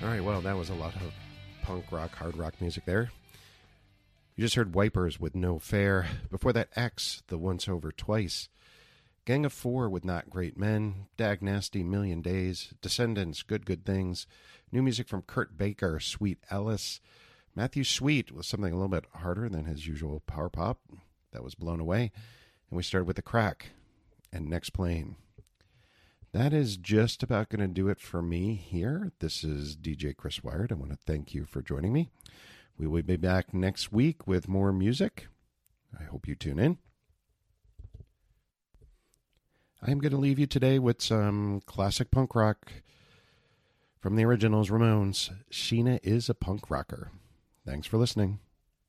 All right, well, that was a lot of punk rock, hard rock music there. You just heard Wipers with No Fair. Before that, X, the Once Over Twice. Gang of Four with Not Great Men. Dag Nasty, Million Days. Descendants, Good Good Things. New music from Kurt Baker, Sweet Ellis. Matthew Sweet with something a little bit harder than his usual power pop. That was Blown Away. And we started with The Crack and Next Plane. That is just about going to do it for me here. This is DJ Chris Wired. I want to thank you for joining me. We will be back next week with more music. I hope you tune in. I am going to leave you today with some classic punk rock from the originals, Ramones. Sheena is a punk rocker. Thanks for listening.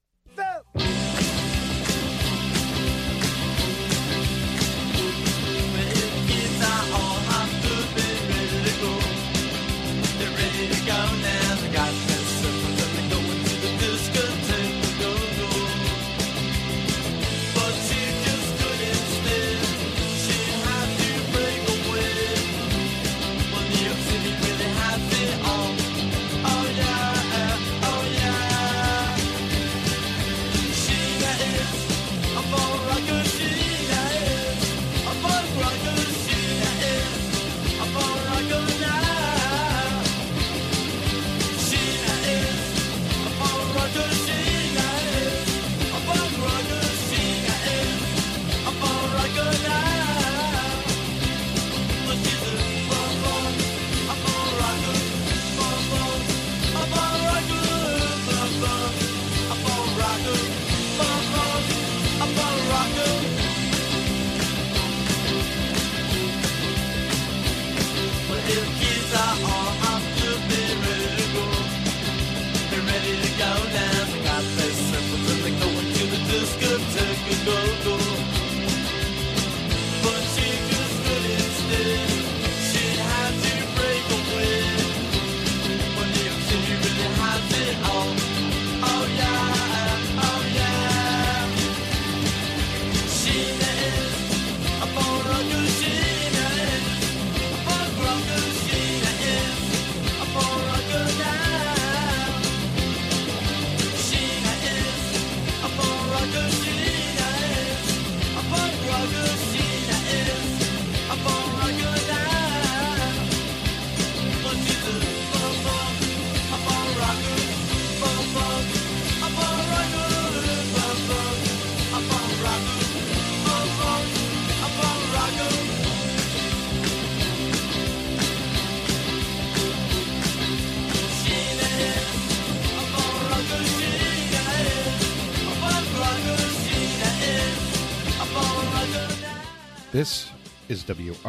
This is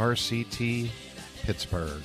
WRCT Pittsburgh.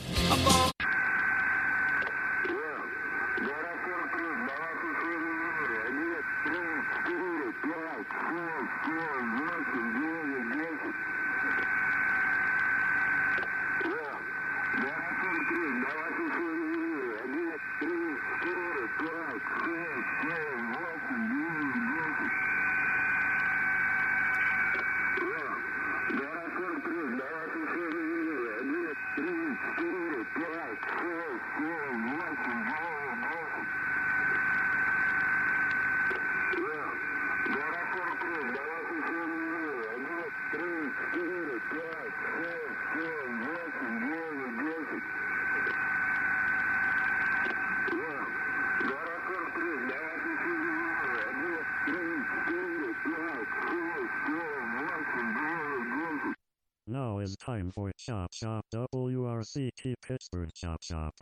Now is time for Chop Shop WRCT Pittsburgh Chop Shop.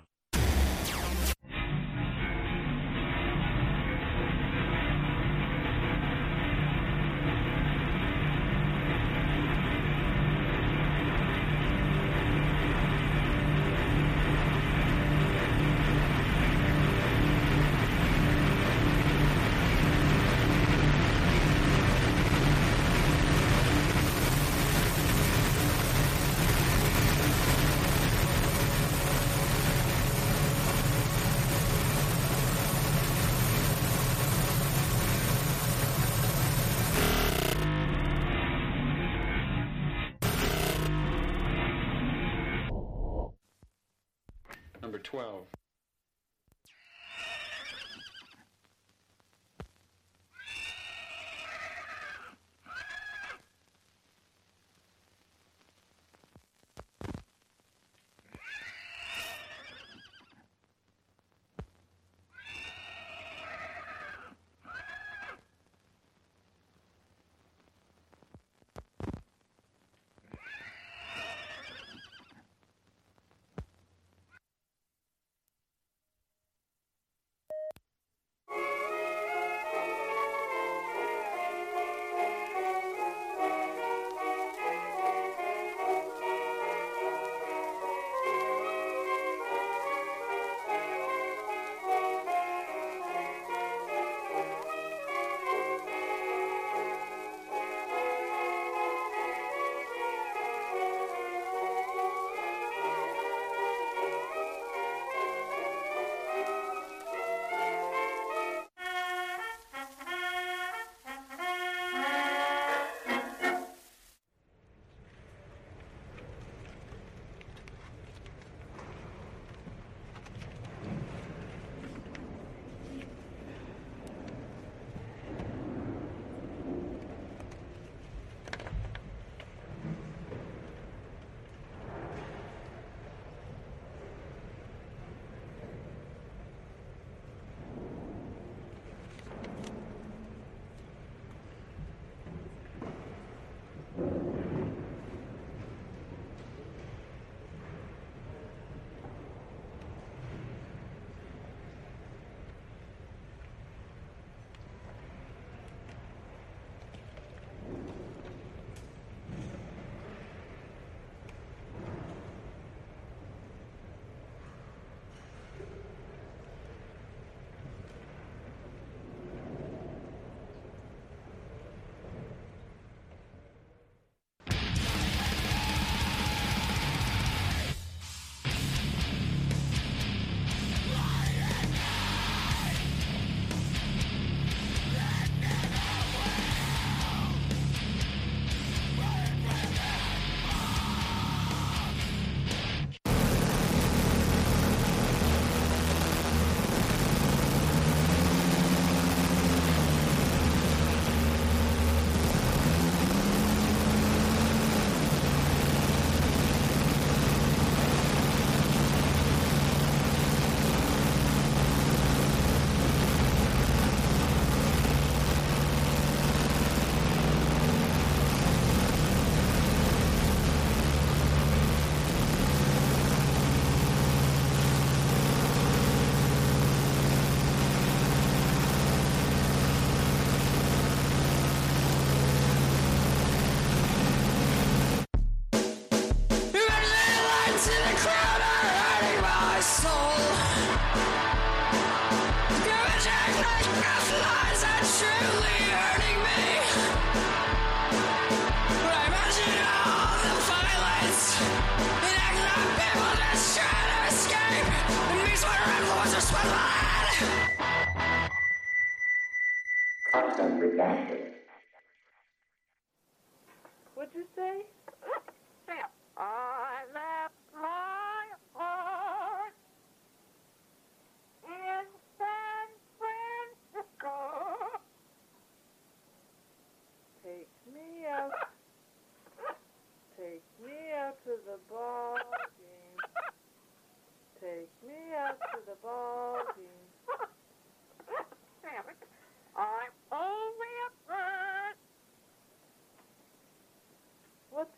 Number 12.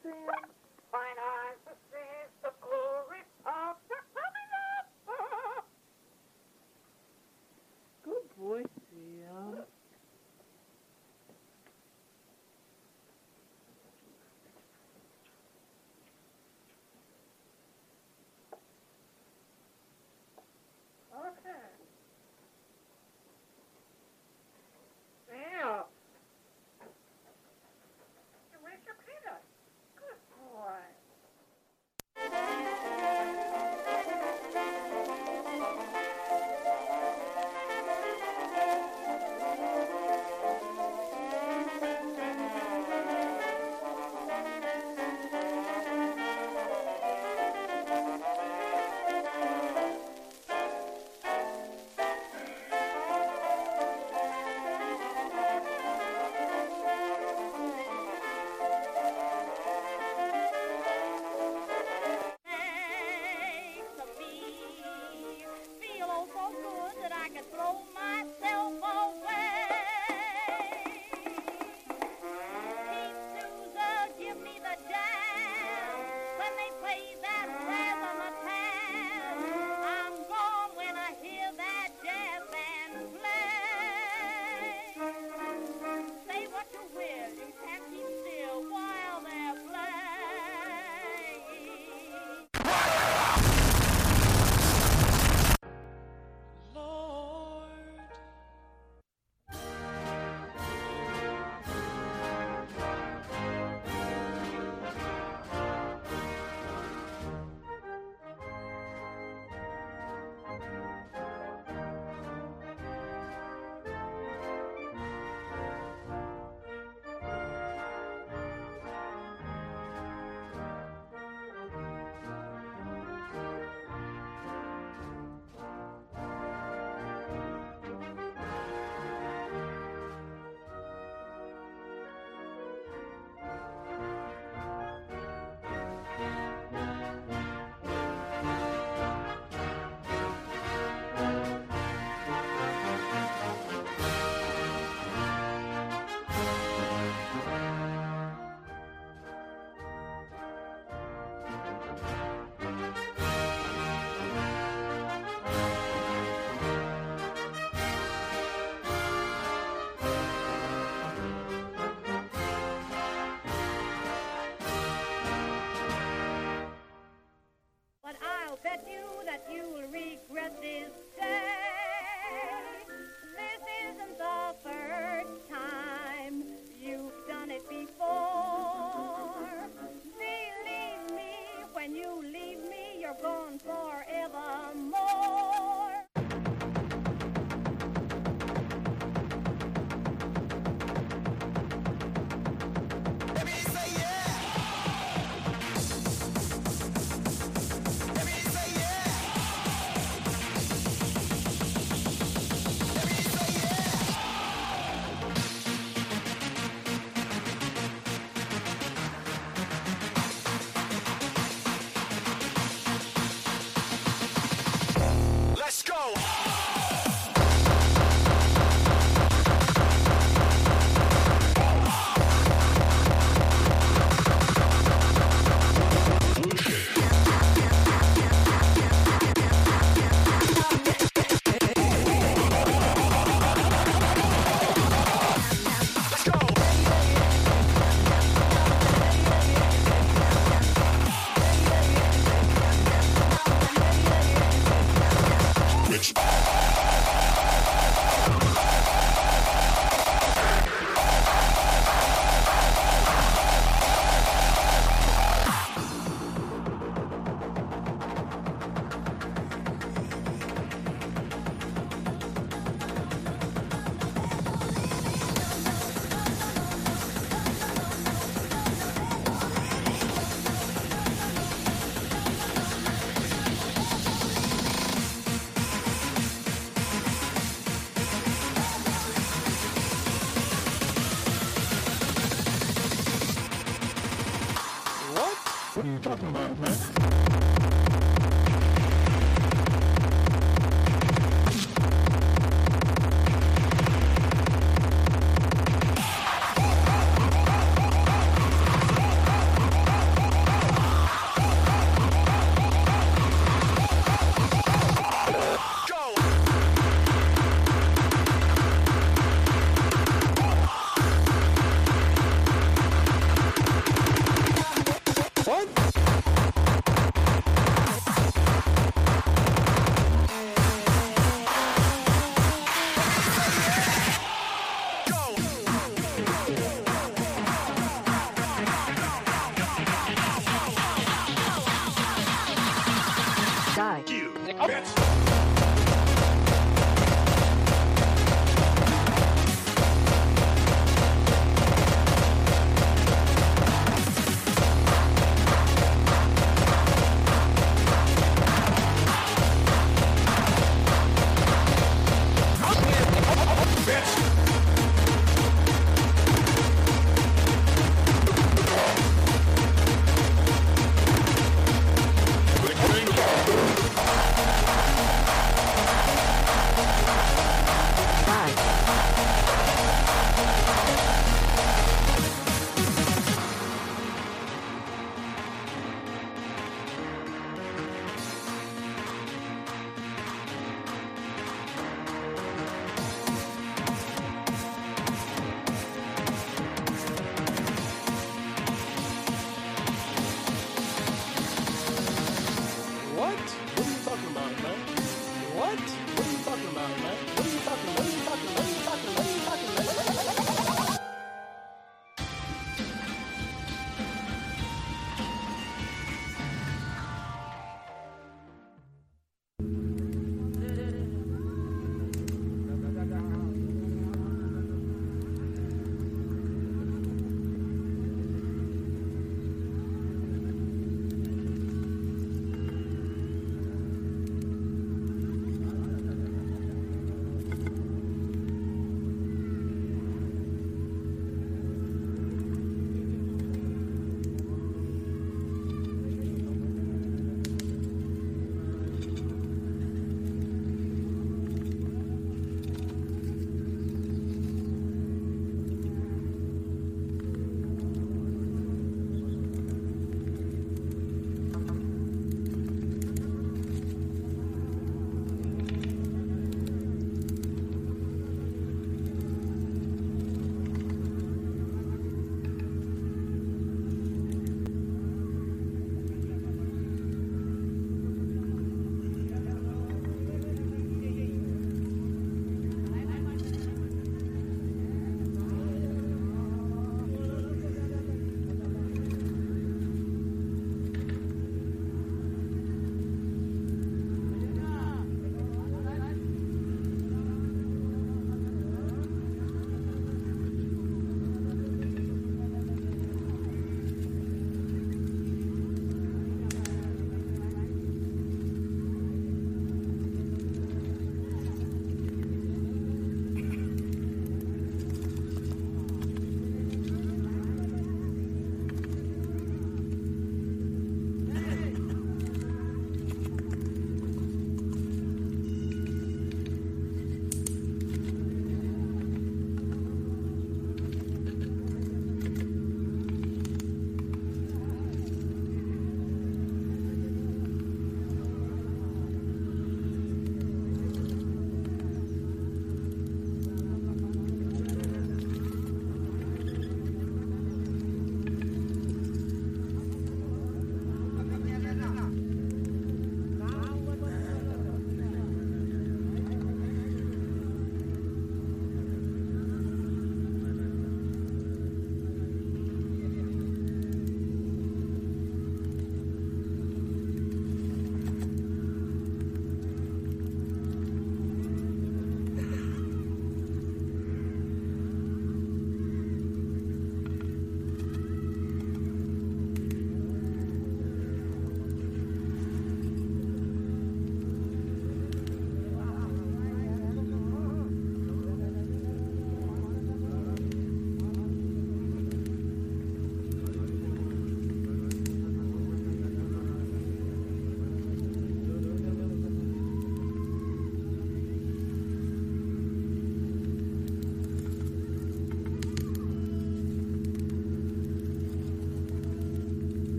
Sam. Mine eyes to see the glory of your coming up. Good boy, Sam. Okay. Sam. Where's your peanut? Good boy. Makes me feel oh so good that I can throw myself away. Pete Sousa, give me the jam when they play that razzmatazz. I'm gone when I hear that jazz band play. Say what you will, you can't keep still while they're playing. But I'll bet you that you'll regret this day. This isn't the first time you've done it before. Believe me, when you leave me, you're gone forevermore. Let's go! What are you talking about, man? Die. You bitch.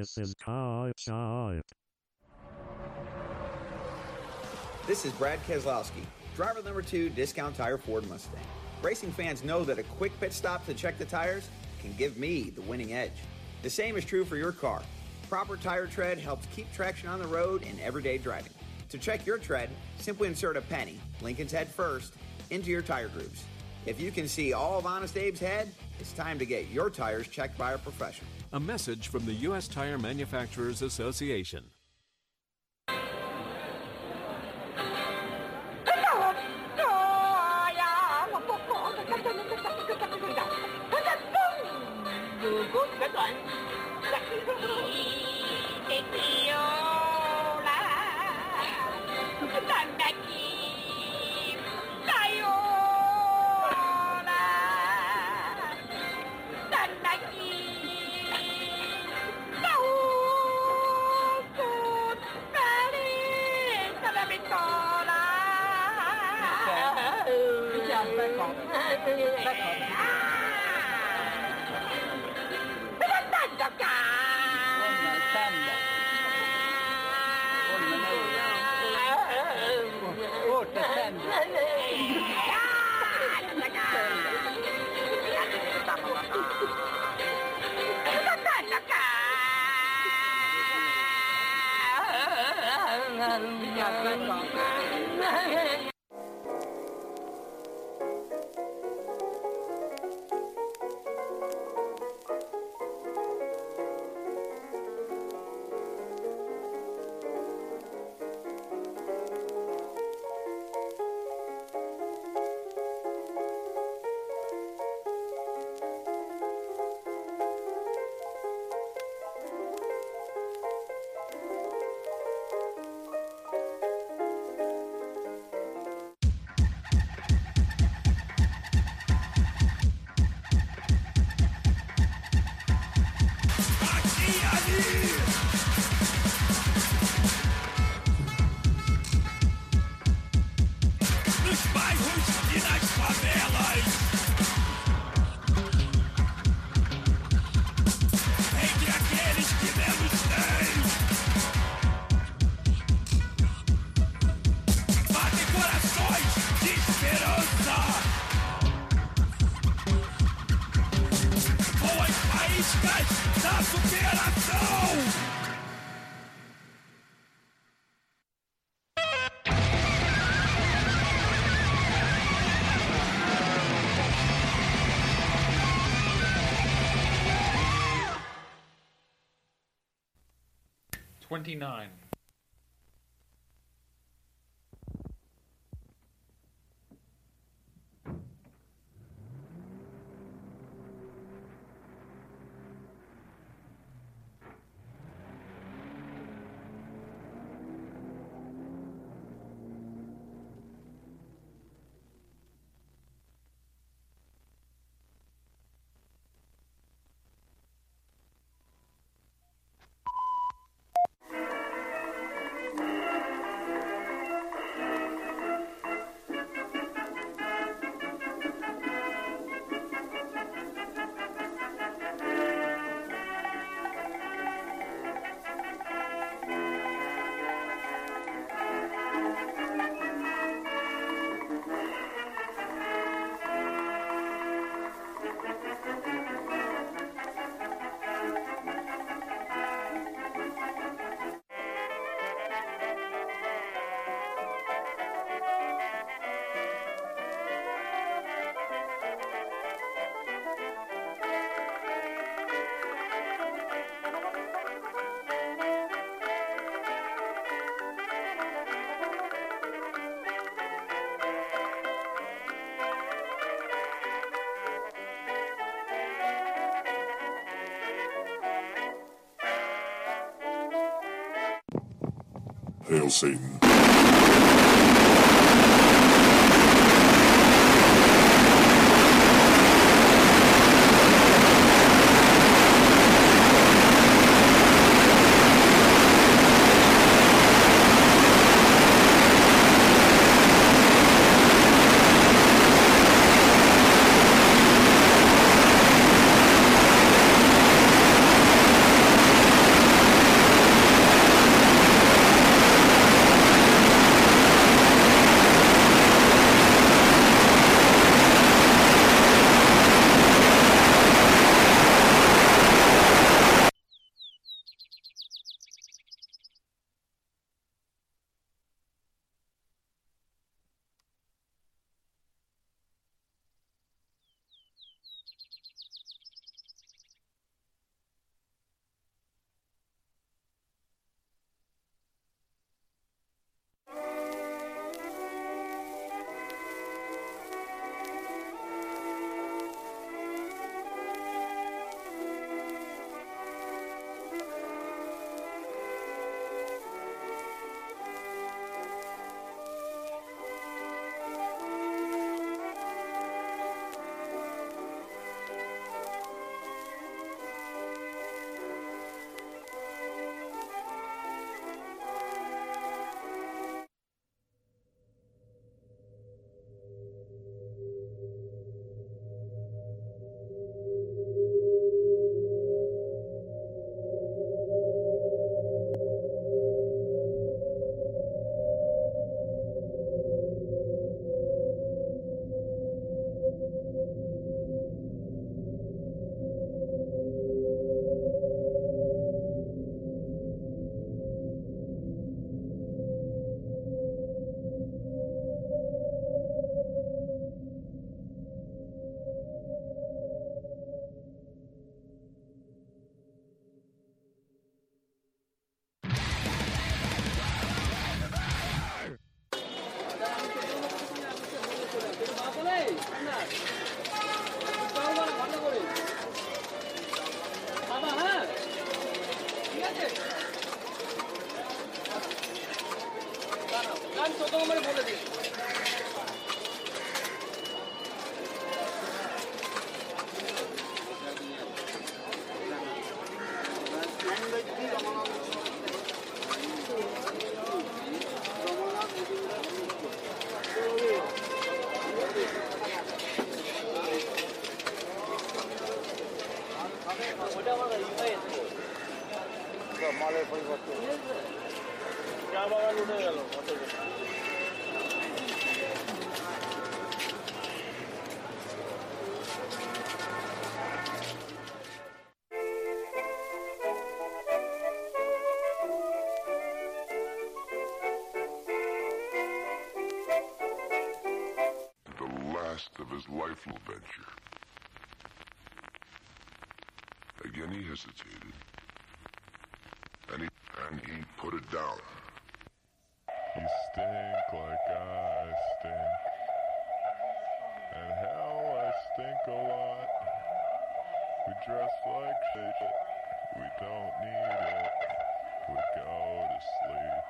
This is Type Shop. This is Brad Keselowski, driver number 2, Discount Tire Ford Mustang. Racing fans know that a quick pit stop to check the tires can give me the winning edge. The same is true for your car. Proper tire tread helps keep traction on the road in everyday driving. To check your tread, simply insert a penny, Lincoln's head first, into your tire grooves. If you can see all of Honest Abe's head, it's time to get your tires checked by a professional. A message from the U.S. Tire Manufacturers Association. $29. Hail Satan. মালের পরিবর্তন চা বাগান উঠে গেল Of his lifelong venture. Again he hesitated, and he put it down. You stink like I stink, and hell I stink a lot. We dress like shit, we don't need it, we go to sleep.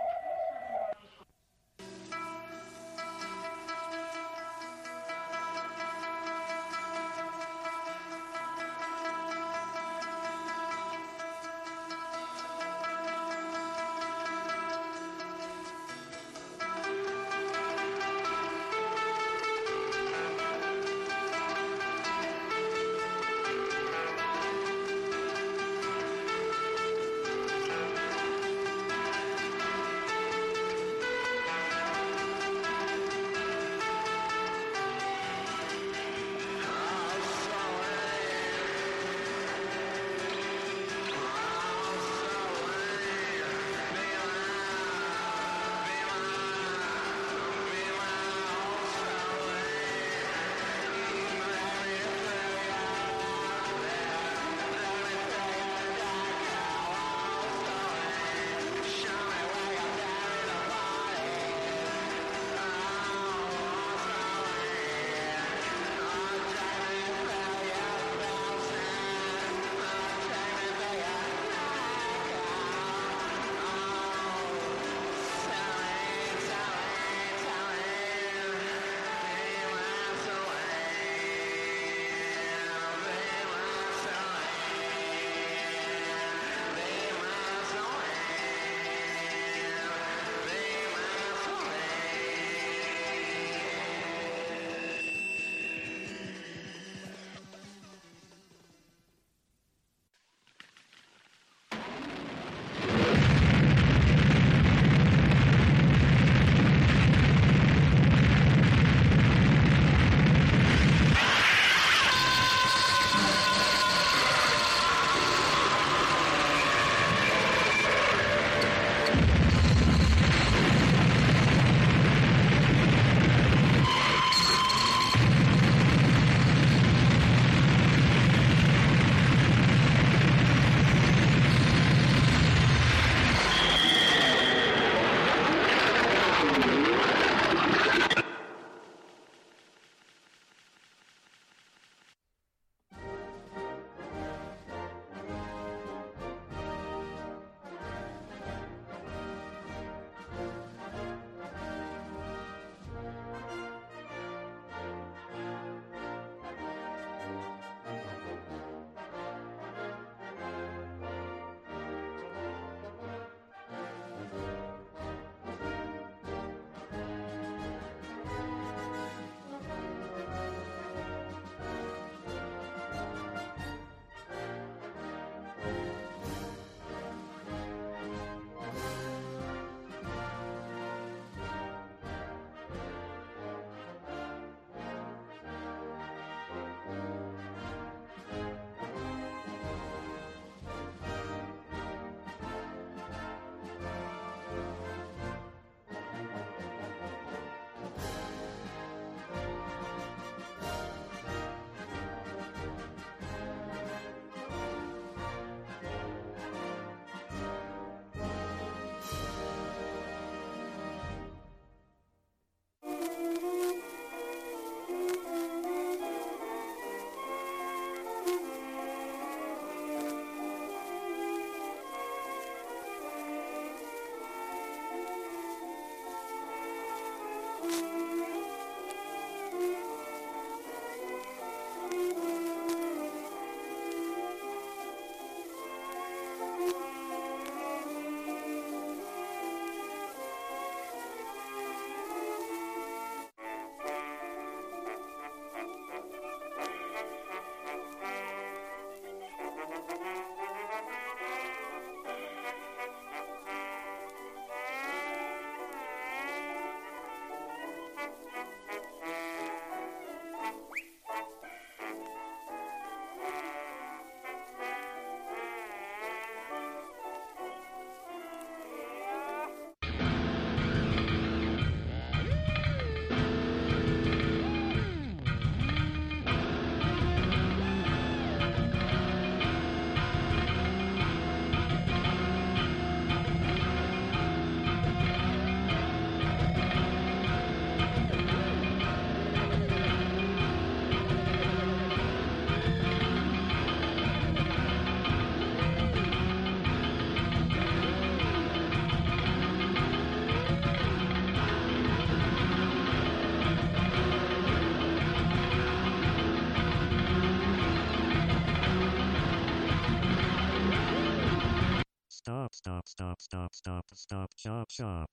stop, stop, stop, stop, stop, shop, shop.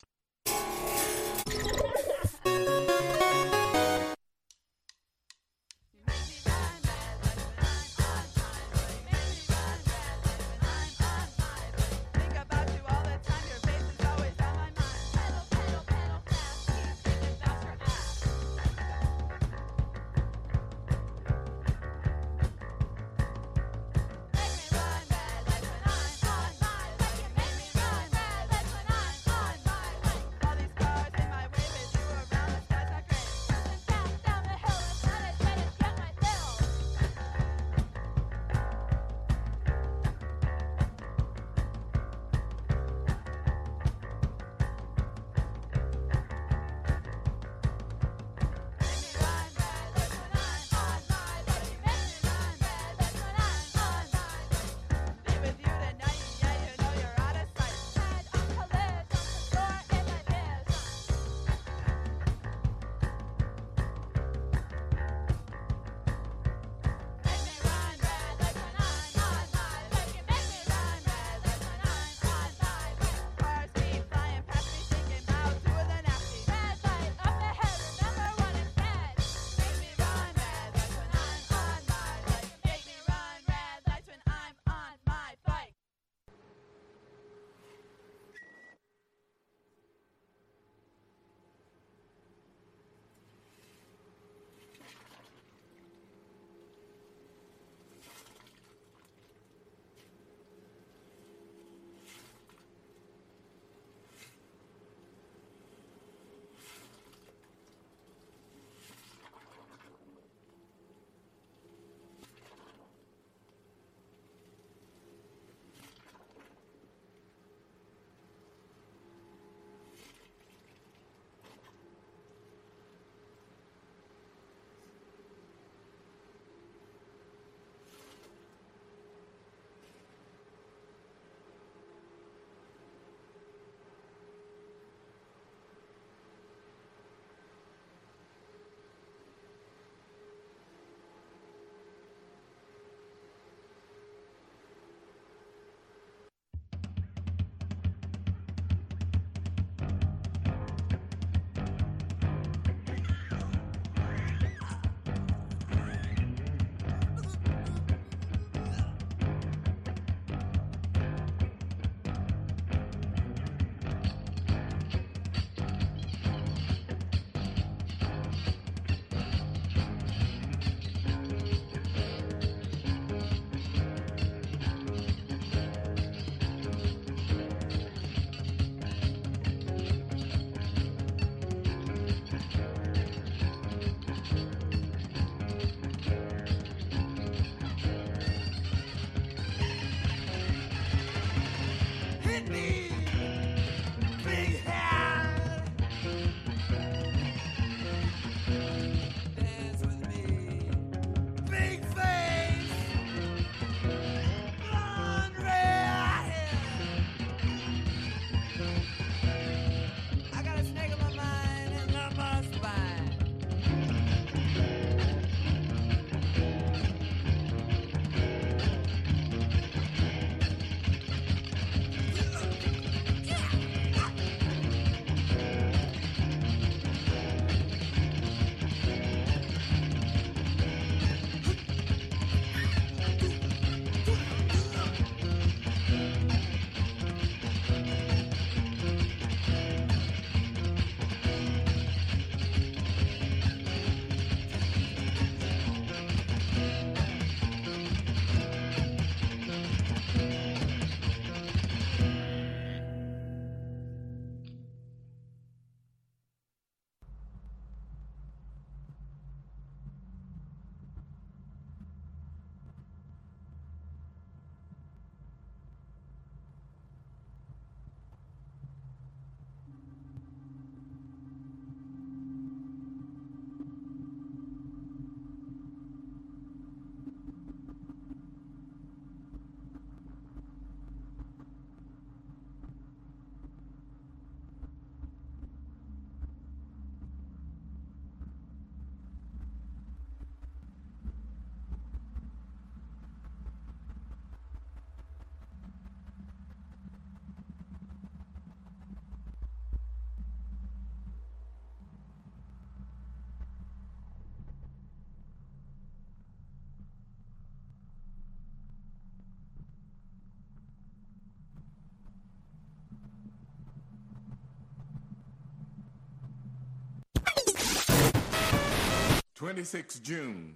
26 June,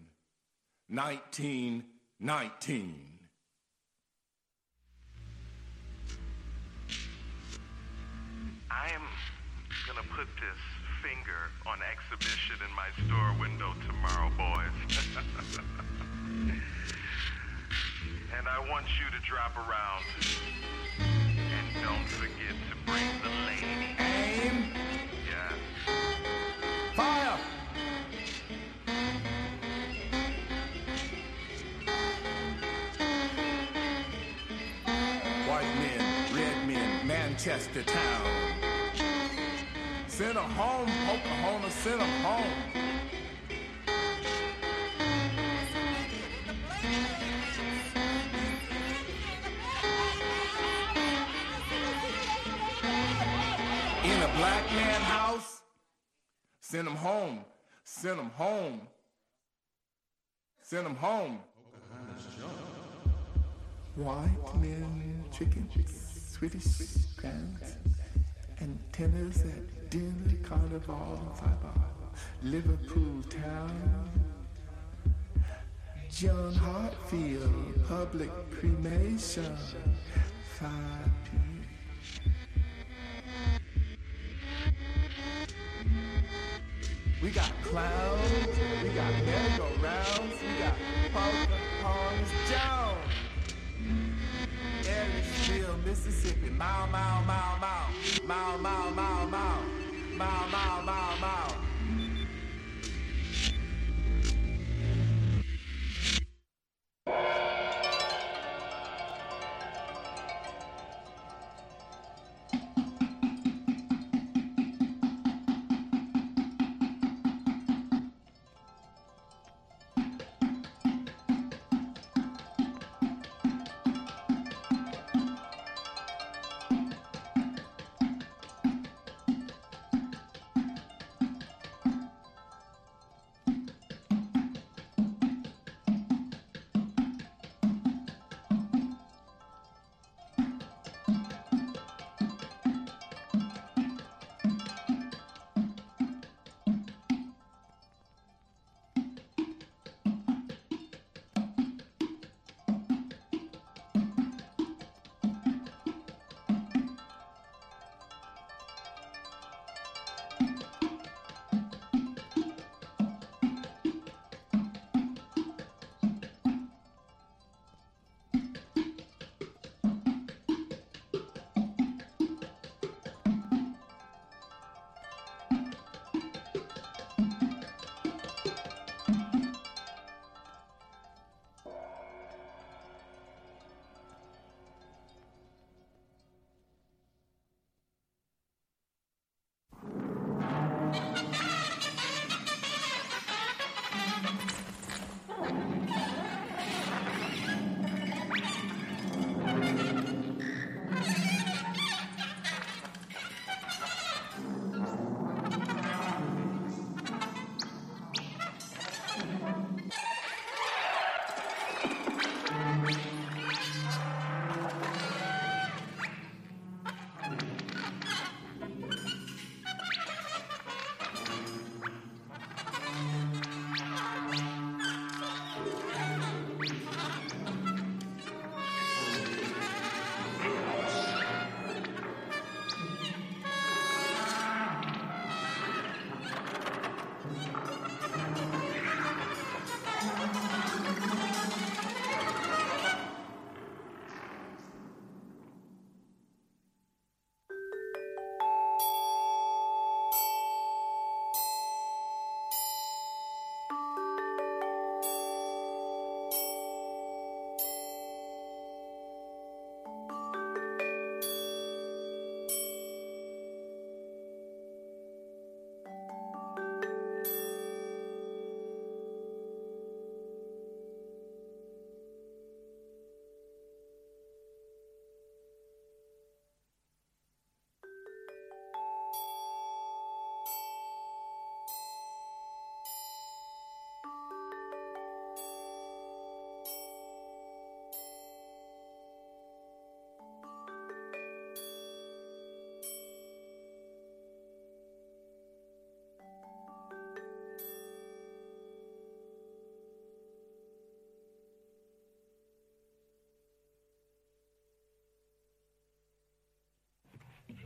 1919. I am gonna put this finger on exhibition in my store window tomorrow, boys. And I want you to drop around. And don't forget to bring the lady. Aim. Yes. Fire. White men, red men, Manchester town. Send 'em home, Pocahontas, send 'em home. In a black man house, send 'em home, send 'em home, send 'em home. White men, chickens, Swedish crabs, antennas at dinner, carnival, Liverpool town. John Hartfield, public cremation, 5 p.m. We got clowns, we got merry-go-rounds, we got Pocahontas Jones. Ellisville, Mississippi, mile, mile, mile, mile, mile, mile, mile, mile, mile, mile, mile, mile.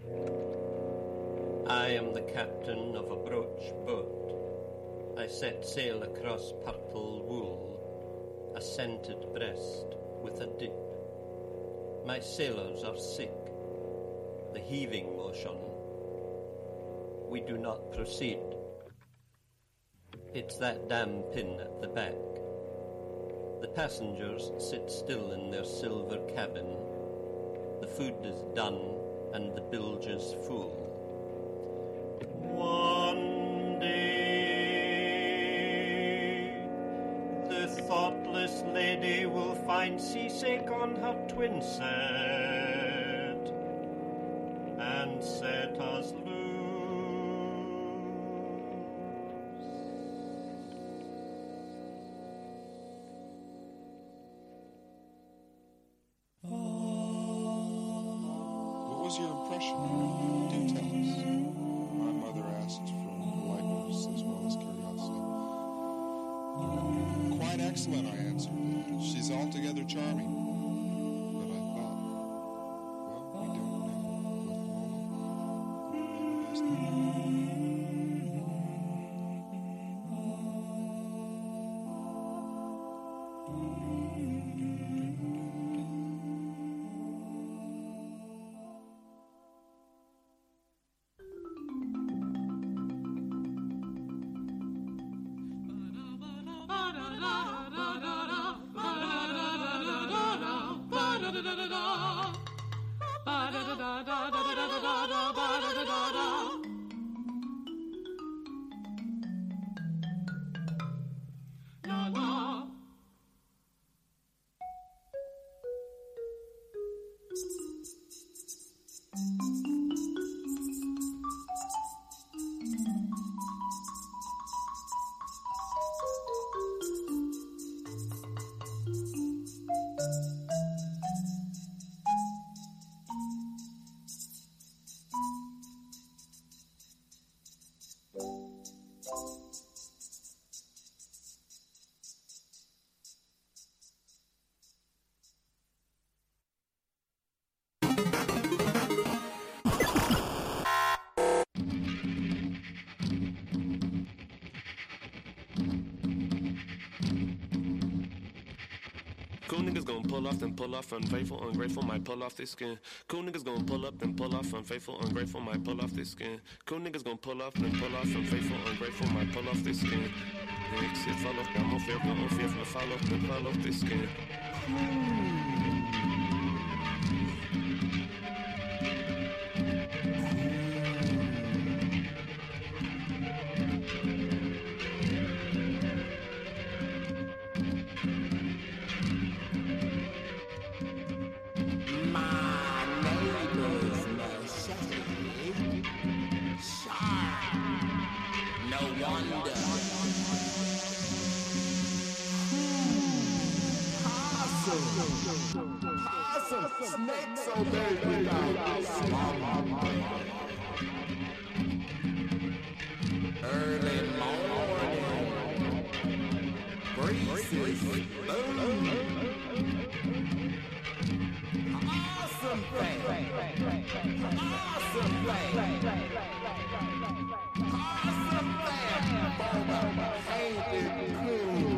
I am the captain of a broach boat. I set sail across purple wool, a scented breast with a dip. My sailors are sick, the heaving motion. We do not proceed. It's that damn pin at the back. The passengers sit still in their silver cabin. The food is done and the bilge is full. One day, the thoughtless lady will find seasick on her twin set and set us loose. What was your impression? Do tell us. My mother asked for politeness as well as curiosity. Quite excellent, I answered. She's altogether charming. But I thought, well, we don't know what Lola Cool niggas gon' pull off, then pull off, unfaithful, ungrateful, might pull off their skin. Cool niggas gon' pull up, then pull off, unfaithful, ungrateful, might pull off their skin. Cool niggas gon' pull off, then pull off, unfaithful, ungrateful, might pull off their skin. They exit, follow, I'm unfaithful, follow, then follow their skin. Snakes obey without early morning breezes boom. Awesome thing. Awesome thing. Awesome thing. Ain't it cool?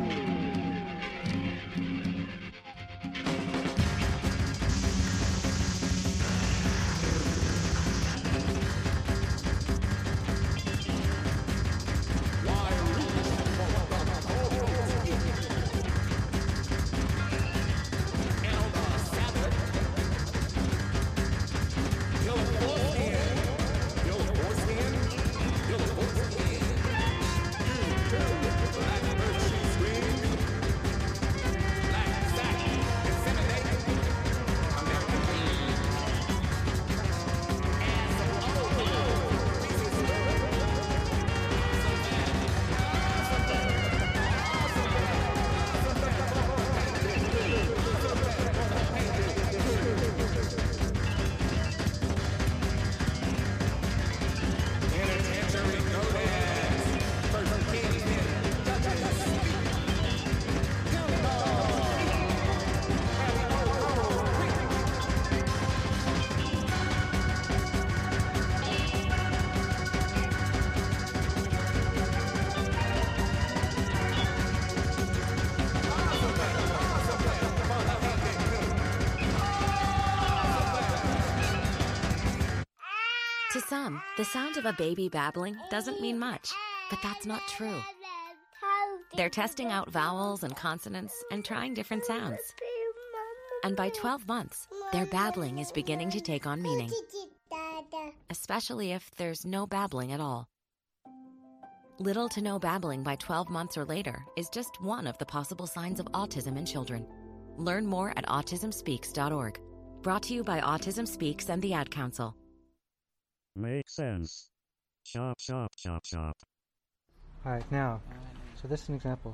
some, the sound of a baby babbling doesn't mean much, but that's not true. They're testing out vowels and consonants and trying different sounds. And by 12 months, their babbling is beginning to take on meaning, especially if there's no babbling at all. Little to no babbling by 12 months or later is just one of the possible signs of autism in children. Learn more at autismspeaks.org. Brought to you by Autism Speaks and the Ad Council. Makes sense. Chop, chop, chop, chop. Alright, now, so this is an example.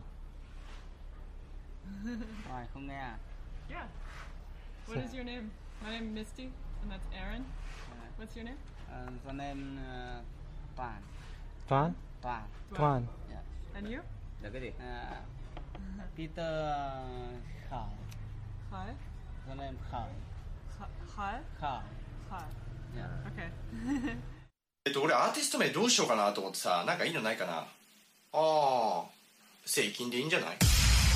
Yeah. What is your name? My name is Misty, and that's Aaron. What's your name? The name Tuan. Tuan? Tuan. Tuan. Yes. And you? Peter Khai. Khai? The name Khai. Khai? Khai. Khai. Yeah. Okay. 俺アーティスト名どうしようかなと思ってさ、なんかいいのないかな。ああ、セイキンでいいんじゃない？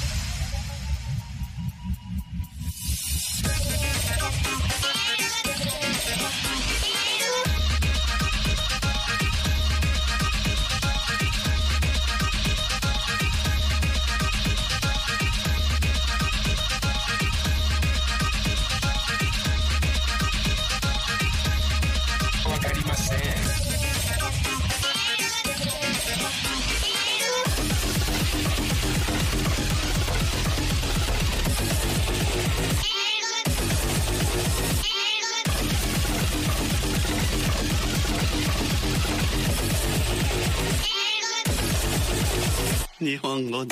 わかりません。 日本語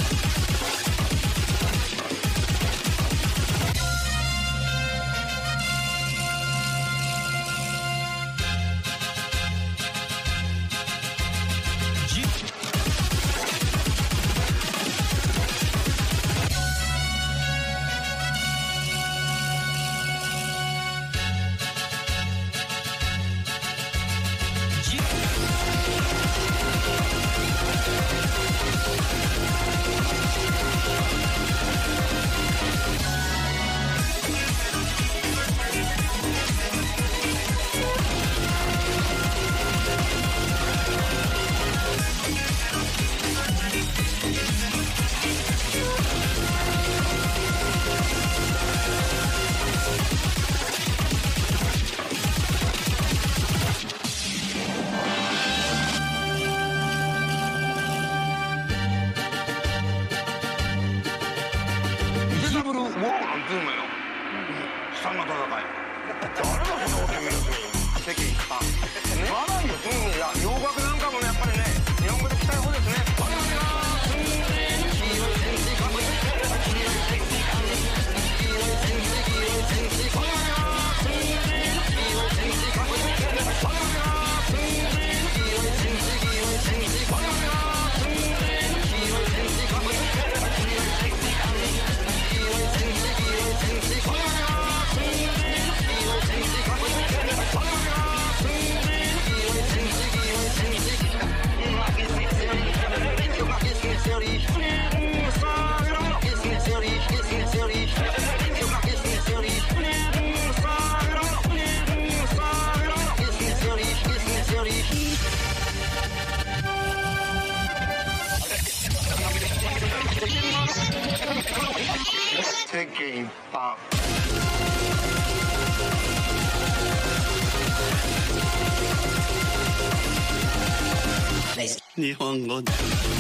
日本語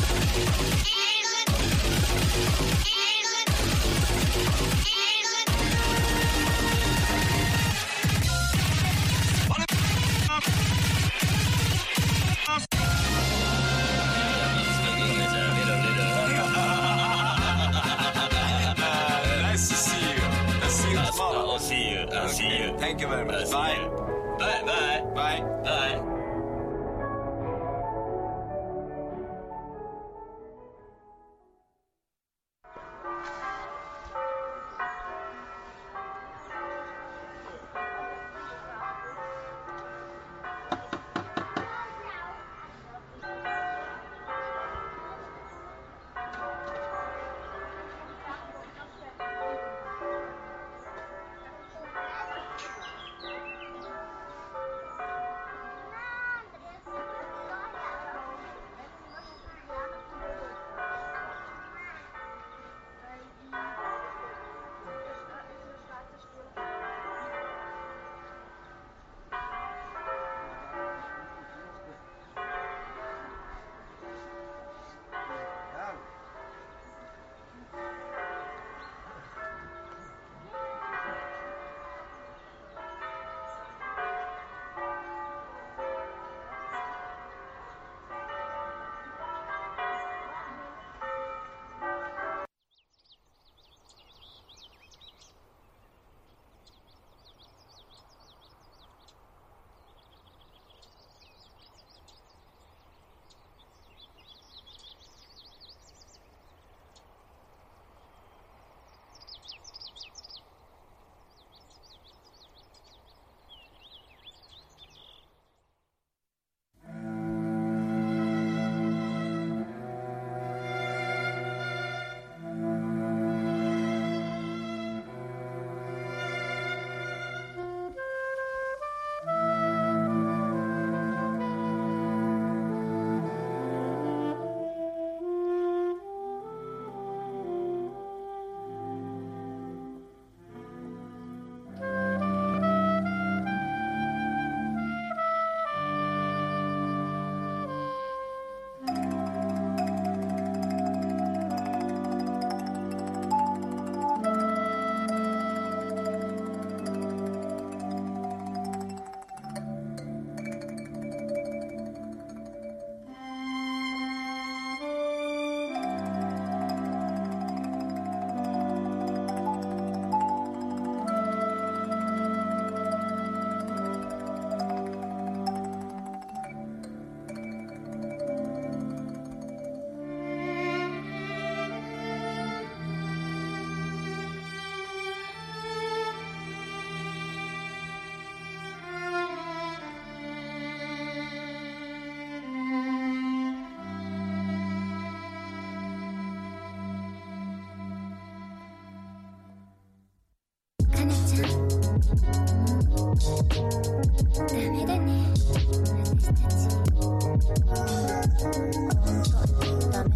Nice to see you. I'll see you tomorrow. I'll see you. I'll see you. Thank you very much. Bye. Bye. Bye. Bye. Bye.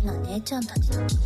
メな姉ちゃんたちだ。私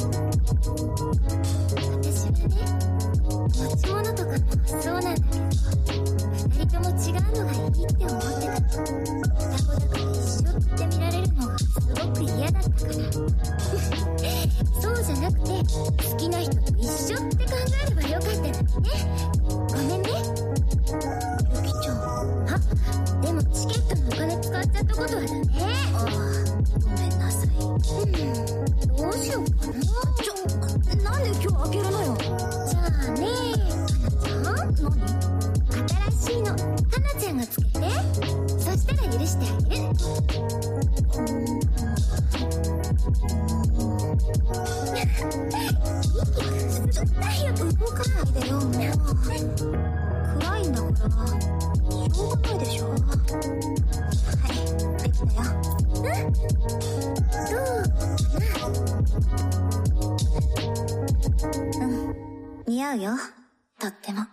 はね、持ち物とかもそうなんだけど、二人とも違うのがいいって思ってた。双子だから一緒って見られるのがすごく嫌だったから。そうじゃなくて、好きな人と一緒って考えればよかったのにね。ごめんね。ゆきちゃん。あ、でもチケットのお金使っちゃったことはダメ。ああ、ごめんなさい。どうしようかな。なんで今日開けるのよ。じゃあね、かなちゃん。何？新しいの、かなちゃんがつけて。そしたら許してあげる。息吸ったよ。動かないでよ、もう。暗いんだから、しょうがないでしょ。はい、できたよ。どうかな。似合うよ、とっても。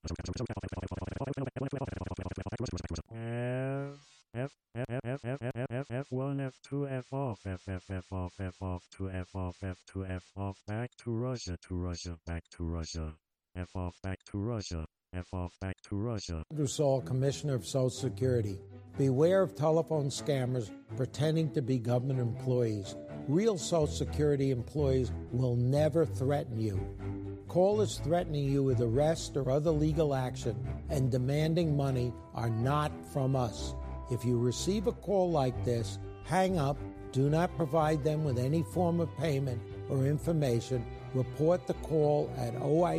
F1, F2, F off, F off, F off, to F off, F2, F off, back to Russia, back to Russia, F off, back to Russia, F off, back to Russia. Andrew Saul, Commissioner of Social Security. Beware of telephone scammers pretending to be government employees. Real Social Security employees will never threaten you. Callers threatening you with arrest or other legal action and demanding money are not from us. If you receive a call like this, hang up, do not provide them with any form of payment or information. Report the call at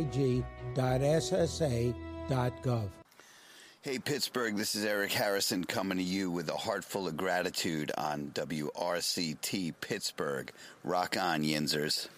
oig.ssa.gov. Hey Pittsburgh, this is Eric Harrison coming to you with a heart full of gratitude on WRCT Pittsburgh. Rock on, Yinzers.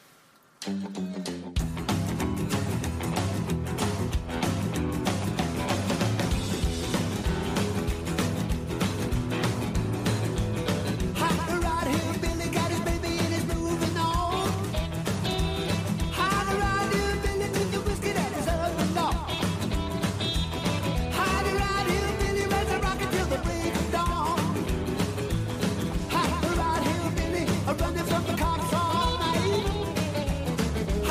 Running from the cops all night.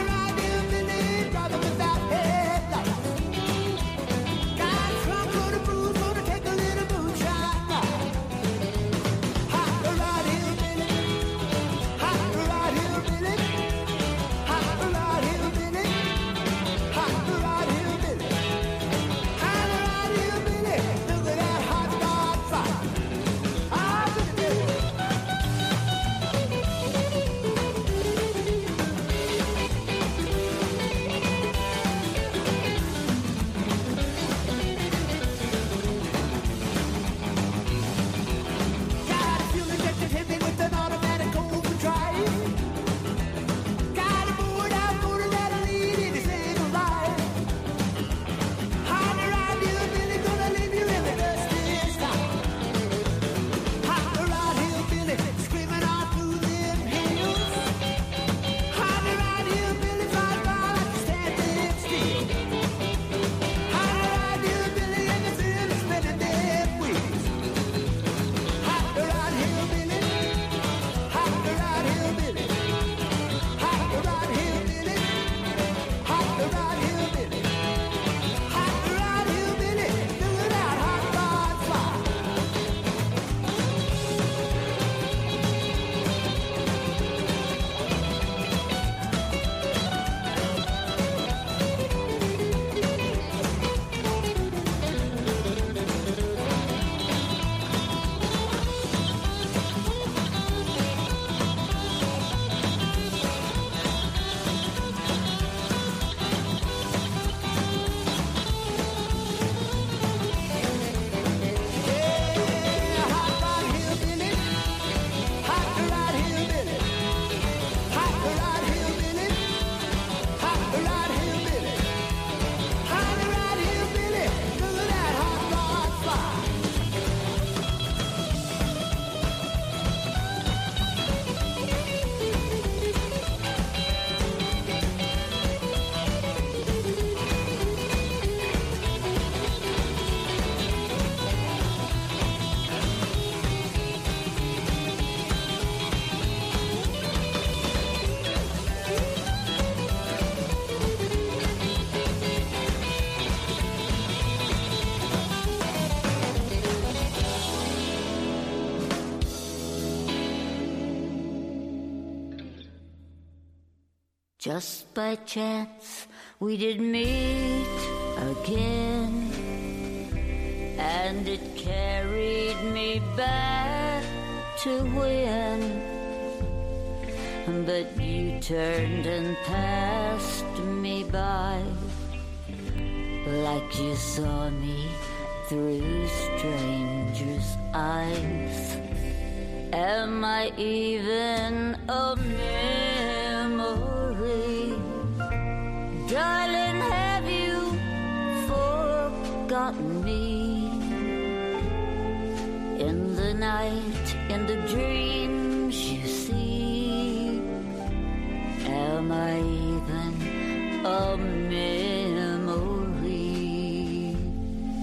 Just by chance we did meet again, and it carried me back to when. But you turned and passed me by, like you saw me through strangers' eyes. Am I even a memory? Darling, have you forgotten me? In the night, in the dreams you see, am I even a memory?